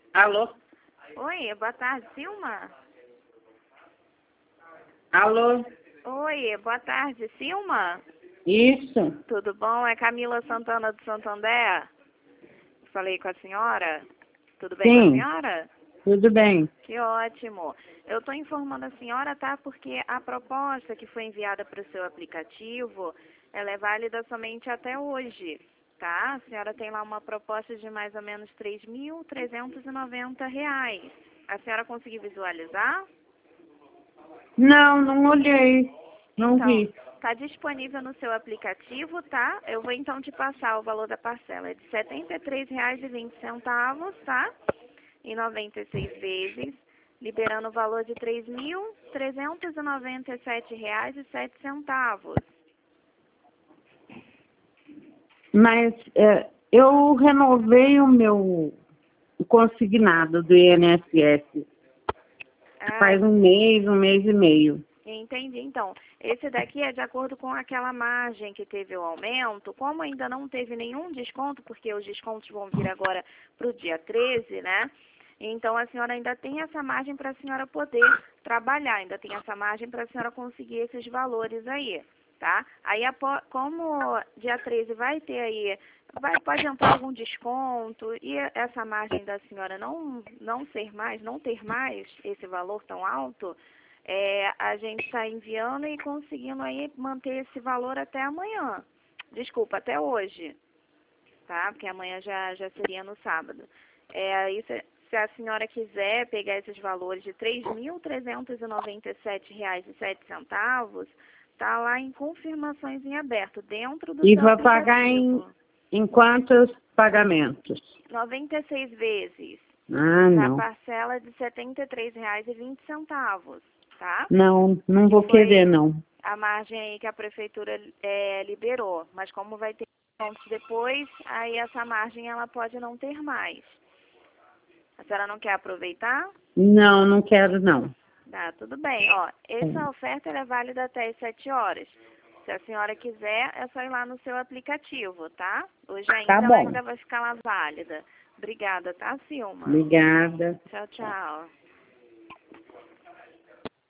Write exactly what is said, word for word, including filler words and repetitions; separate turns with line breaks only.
Alô?
Oi, boa tarde, Silma?
Alô?
Oi, boa tarde, Silma?
Isso?
Tudo bom? É Camila Santana do Santander? Falei com a senhora? Tudo bem com a
Sim,
senhora?
tudo bem.
Que ótimo. Eu estou informando a senhora, tá? Porque a proposta que foi enviada para o seu aplicativo, ela é válida somente até hoje, tá? A senhora tem lá uma proposta de mais ou menos três mil trezentos e noventa reais. A senhora conseguiu visualizar?
Não, não olhei. Não
Então,
vi.
está disponível no seu aplicativo, tá? Eu vou então te passar o valor da parcela. É de setenta e três reais e vinte centavos, tá? Em noventa e seis vezes, liberando o valor de três mil trezentos e noventa e sete reais e sete centavos.
Mas é, eu renovei o meu consignado do I N S S
Ah,
faz um mês, um mês e meio.
entendi. Então, esse daqui é de acordo com aquela margem que teve o aumento. Como ainda não teve nenhum desconto, porque os descontos vão vir agora para o dia treze, né? Então, a senhora ainda tem essa margem para a senhora poder trabalhar, ainda tem essa margem para a senhora conseguir esses valores aí, tá? Aí, apo- como dia treze vai ter aí, vai, pode entrar algum desconto e essa margem da senhora não, não ser mais, não ter mais esse valor tão alto, é, a gente está enviando e conseguindo aí manter esse valor até amanhã. Desculpa, até hoje, tá? Porque amanhã já, já seria no sábado. É, aí se, se a senhora quiser pegar esses valores de três mil trezentos e noventa e sete reais e sete centavos, tá lá em confirmações em aberto, dentro do
E
seu
vai pagar em,
aplicativo.
em quantos pagamentos?
noventa e seis vezes,
Ah,
na
não.
parcela de setenta e três reais e vinte centavos, tá?
Não, não
Que
vou querer,
foi
não.
a margem aí que a prefeitura é, liberou. Mas como vai ter pontos depois, aí essa margem ela pode não ter mais. A senhora não quer aproveitar?
Não, não quero, não.
Tá, tudo bem. Ó, essa oferta ela é válida até as sete horas. Se a senhora quiser, é só ir lá no seu aplicativo, tá? Hoje
Tá
ainda ela
bom.
ainda vai ficar lá válida. Obrigada, tá, Silma?
Obrigada.
Tchau, tchau.